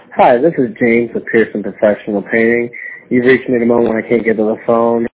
Hi, this is James with Pearson Professional Painting. You've reached me at a moment when I can't get to the phone.